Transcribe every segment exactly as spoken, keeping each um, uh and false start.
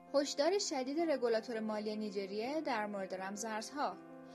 هشدار شدید رگولاتور مالی نیجریه در مورد رمزارزها.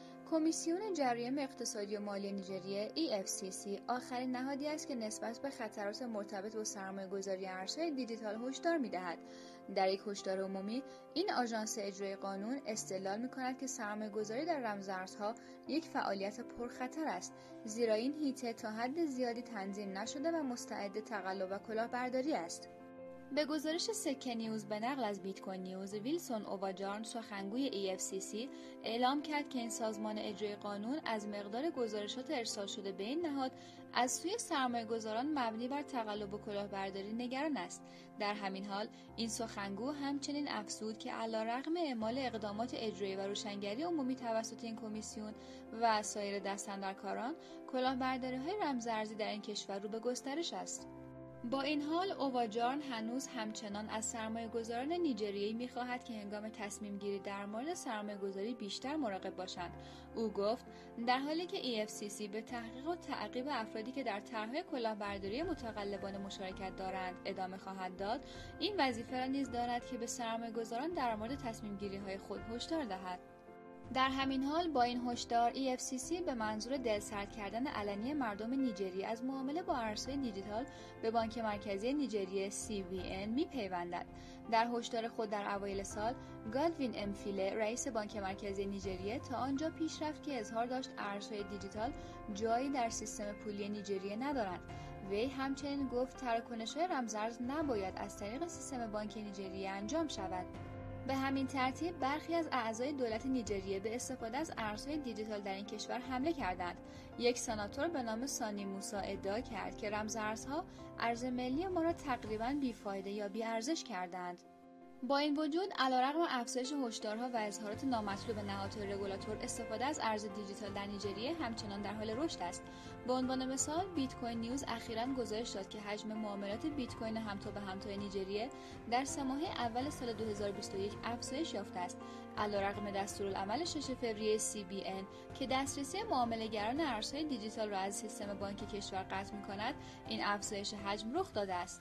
کمیسیون جرایم اقتصادی و مالی نیجریه ای اف سی سی آخرین نهادی است که نسبت به خطرات مرتبط با سرمایه‌گذاری ارزهای دیجیتال هشدار می‌دهد. در یک هشدار عمومی، این آژانس اجرای قانون استدلال می‌کند که سرمایه‌گذاری در رمزارزها یک فعالیت پرخطر است، زیرا این حیطه تا حد زیادی تنظیم نشده و مستعد تقلب و کلاهبرداری است. به گزارش سکه نیوز به نقل از بیت کوین نیوز، ویلسون اوواجارن سخنگوی ای اف سی سی اعلام کرد که این سازمان اجرای قانون از مقدار گزارشات ارسال شده به این نهاد از سوی سرمایه‌گذاران مبنی بر تقلب و کلاهبرداری نگران است. در همین حال این سخنگو همچنین افزود که علیرغم اعمال اقدامات اجرایی و روشنگری عمومی توسط این کمیسیون و سایر دستاندرکاران، کلاهبرداری‌های رمزارزی در این کشور رو به گسترش است. با این حال اوواجارن هنوز همچنان از سرمایه‌گذاران نیجریه‌ای می‌خواهد که هنگام تصمیم گیری در مورد سرمایه‌گذاری بیشتر مراقب باشند. او گفت در حالی که ای اف سی سی به تحقیق و تعقیب افرادی که در طرح‌های کلاهبرداری متقلبانه مشارکت دارند ادامه خواهد داد، این وظیفه را نیز دارد که به سرمایه‌گذاران در مورد تصمیم گیری‌های خود هشدار دهد. در همین حال با این هشدار ای اف سی سی به منظور دلسرد کردن علنی مردم نیجریه از معامله با ارزهای دیجیتال به بانک مرکزی نیجریه سی بی ان میپیوندد. در هشدار خود در اوایل سال، گالوین امفیله رئیس بانک مرکزی نیجریه تا آنجا پیش رفت که اظهار داشت ارزهای دیجیتال جایی در سیستم پولی نیجریه ندارند. وی همچنین گفت تراکنش‌های رمزارز نباید از طریق سیستم بانک نیجریه انجام شود. به همین ترتیب برخی از اعضای دولت نیجریه به استفاده از ارزهای دیجیتال در این کشور حمله کردند. یک سناتور به نام سانی موسا ادعا کرد که رمزارزها ارز ملی ما را تقریباً بیفایده یا بی‌ارزش کردند. با این وجود، علیرغم افزایش هشدارها و اظهارات نامطلوب نهادهای رگولاتور، استفاده از ارز دیجیتال در نیجریه همچنان در حال رشد است. به عنوان مثال، بیت کوین نیوز اخیراً گزارش داد که حجم معاملات بیت کوین همتا به همتای نیجریه در سه ماهه اول سال دو هزار و بیست و یک افزایش یافته است. علیرغم دستورالعمل شش فوریه سی بی ان که دسترسی معامله‌گران ارزهای دیجیتال را از سیستم بانکی کشور قطع می‌کند، این افزایش حجم رخ داده است.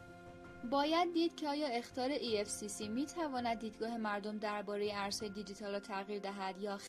باید دید که آیا اخطار ای اف سی سی می تواند دیدگاه مردم درباره ارزهای دیجیتال را تغییر دهد یا